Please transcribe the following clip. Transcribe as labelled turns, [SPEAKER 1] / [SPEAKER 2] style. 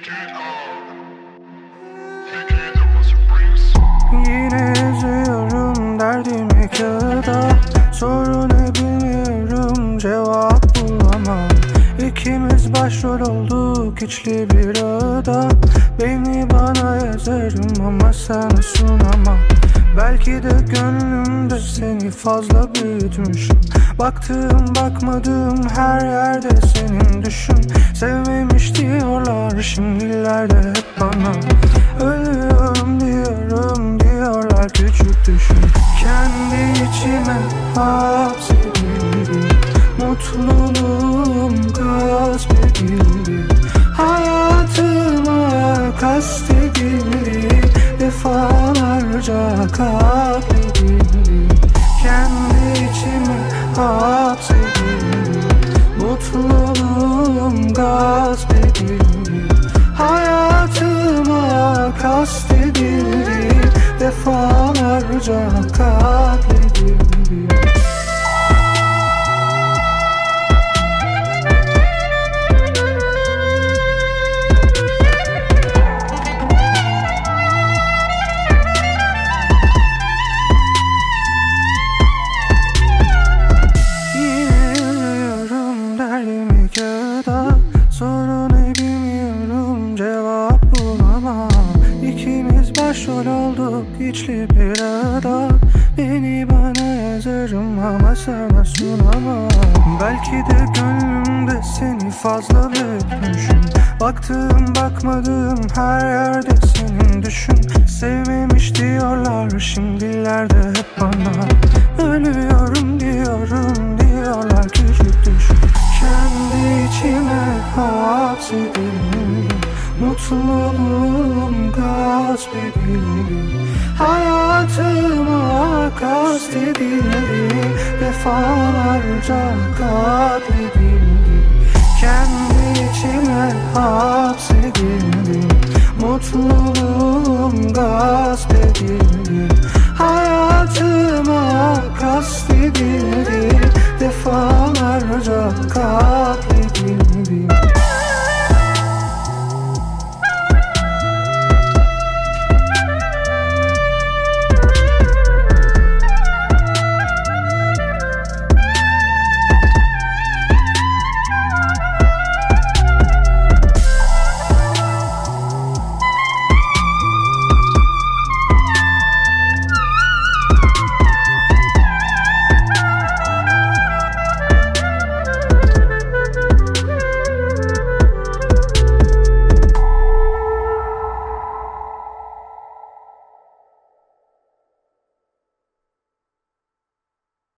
[SPEAKER 1] Yine yazıyorum derdimi kağıda, soru ne bilmiyorum, cevap bulamam. İkimiz başrol olduk içli bir ağda. Beni bana yazarım ama sana sunamam. Belki de gönlümde seni fazla büyütmüşüm. Baktığım bakmadığım her yerde senin düşün. Sevmemiş diyorlar şimdilerde hep bana. Ölüyorum diyorum diyorlar küçük düşün. Kendi içime hapsedildi, mutluluğum gasp edildi. Hayatıma kastedildi, defalarca katledildi. Kendi içime hapsedildi, mutluluğum gasp edildi. Hayatıma kastedildi, defalarca katledildi. Sorun ne bilmiyorum, cevap bulamam. İkimiz başrol olduk içli bir ağda. Beni bana yazarım ama sana sunamam. Belki de gönlümde seni fazla büyütmüşüm. Baktığım bakmadığım her yerde senin düşün. Sevmemiş diyorlar şimdilerde hep bana. Ölüyorum diyorum diyorlar küçük düşün. Kendi içime hapsedildi, mutluluğum gasp edildi. Hayatıma kastedildi, defalarca katledildi. Kendi içime hapsedildi, mutluluğum gasp edildi. Hayatıma kastedildi, defalarca katledildi.